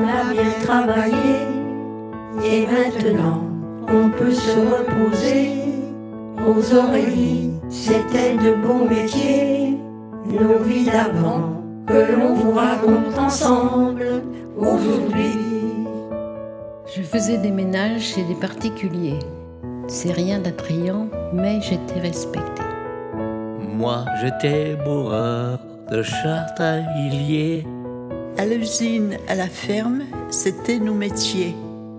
On a bien travaillé et maintenant on peut se reposer. Aux oreilles, c'était de beaux métiers, nos vies d'avant que l'on vous raconte ensemble aujourd'hui. Je faisais des ménages chez des particuliers. C'est rien d'attrayant, mais j'étais respectée. Moi, j'étais bourreur de chartaillier. À l'usine, à la ferme, c'était nos métiers.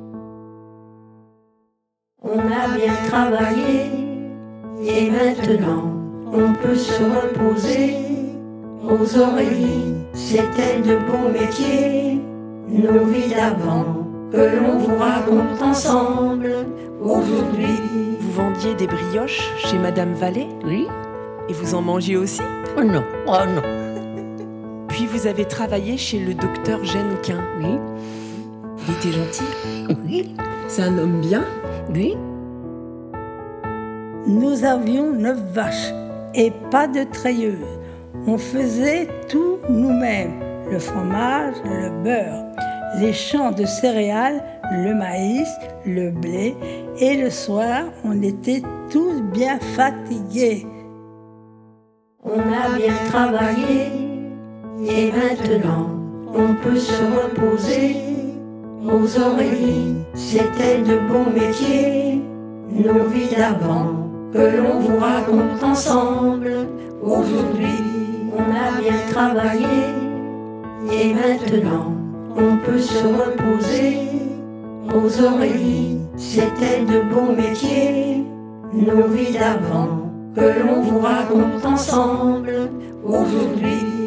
On a bien travaillé et maintenant on peut se reposer. Aux oreilles, c'était de beaux métiers, nos vies d'avant que l'on vous raconte ensemble aujourd'hui. Vous vendiez des brioches chez Madame Vallée? Oui? Et vous en mangiez aussi? Oh non, oh non. Puis vous avez travaillé chez le docteur Genquin. Oui? Il était gentil? Oui? C'est un homme bien? Oui? Nous avions 9 vaches et pas de treilleuse. On faisait tout nous-mêmes, le fromage, le beurre, les champs de céréales, le maïs, le blé. Et le soir, on était tous bien fatigués. On a bien travaillé et maintenant on peut se reposer. Aux oreilles, c'était de beaux métiers, nos vies d'avant que l'on vous raconte ensemble aujourd'hui. On a bien travaillé et maintenant on peut se reposer. Aux oreilles, c'était de beaux métiers, nos vies d'avant que l'on vous raconte ensemble aujourd'hui.